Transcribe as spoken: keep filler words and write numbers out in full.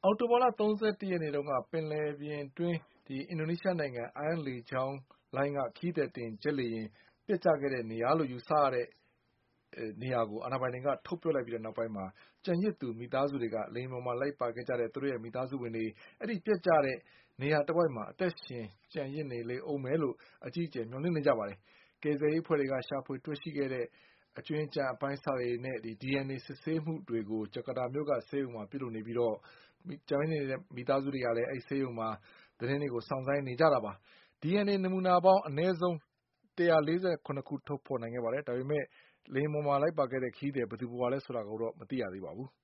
အောက်တိုဘာလ ၃၁ ရက်နေ့တုန်းက ပင်လယ်ပြင်တွင်း အင်ဒိုနီးရှားနိုင်ငံ Iron လေကြောင်းလိုင်းက ခရီးသည်တင်ဂျက်လေယာဉ် ပျက်ကျခဲ့တဲ့နေရာလို့ ယူဆရတဲ့နေရာကို အာဏာပိုင်တွေက ထုတ်ပြောလိုက်ပြီးနောက်ပိုင်းမှာ ကျန်ရစ်သူမိသားစုတွေက လေယာဉ်ပေါ်မှာ လိုက်ပါခဲ့ကြတဲ့ သူတို့ရဲ့မိသားစုဝင်တွေ အဲဒီပျက်ကျတဲ့နေရာတဝိုက်မှာ အသက်ရှင် ကျန်ရစ်နေဦးမယ်လို့ အကြီးအကျယ် မျှော်လင့်နေကြပါတယ်။ ကယ်ဆယ်ရေးအဖွဲ့တွေက ရှာဖွေတွေ့ရှိခဲ့တဲ့ အကြွင်းအကျန်အပိုင်းအစတွေနဲ့ ဒီအန်အေ စစ်ဆေးမှုတွေကို ဂျကာတာမြို့က ဆေးရုံမှာပြုလုပ်နေပြီး ကျန်ရစ်နေတဲ့မိသားစုတွေကလည်း အဲဒီဆေးရုံမှာ သတင်းတွေကို စောင့်ဆိုင်းနေကြတာပါ။ ဒီအန်အေ နမူနာပေါင်း အနည်းဆုံး ၁၄၇ ခု ထုတ်ဖေါ်နိုင်ခဲ့ပါတယ်။ ဒါပေမဲ့ လေယာဉ်ပေါ်မှာလိုက်ပါခဲ့တဲ့ ခရီးသည် ဘယ်သူဘယ်ဝါလဲဆိုတာကိုတော့ မသိရသေးပါဘူး။